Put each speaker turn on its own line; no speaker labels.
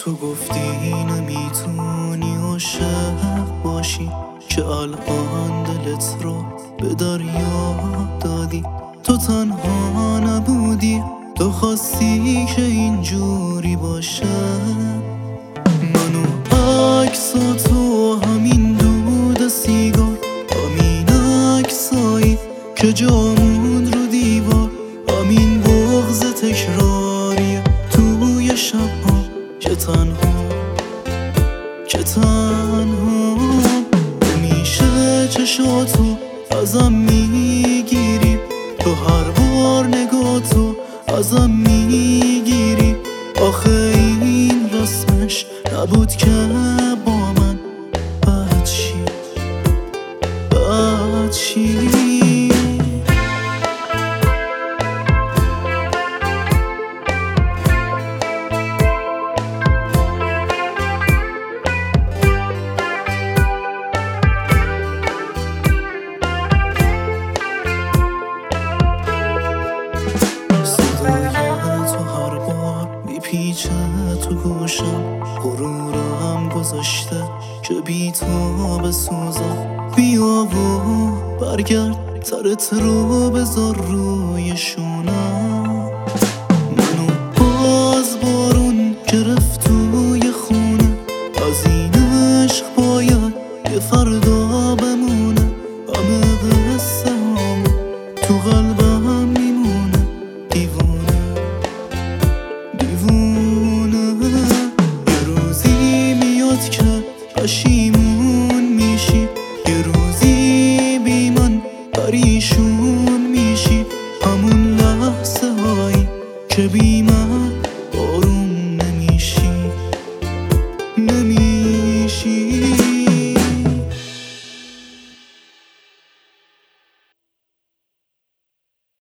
تو گفتی نمیتونی عاشق باشی که الان دلت رو به دریا دادی. تو تنها نبودی، تو خواستی که اینجوری باشه. منو عکساتو همین دود سیگار، همین عکسایی که جامون رو دیوار، همین بغض تکراریه توی شبها که تنها نمیشه چشاتو ازم میگیری، تو هر بار نگاتو ازم میگیری. آخه این رسمش نبود که با من بد چی پیچه تو گوشم، غرورم گذاشته که بی تو بسوزم. بیا و برگرد سرت رو بذار روی شونم. منو باز بارون گرفت توی خونه، از این عشق باید یه فردا بمونه. همه قصه هم تو قلبم میمونه، دیوونه. یه روزی میاد که پشیمون میشی، یه روزی بی من پریشون میشی. همون لحظه هایی که بی من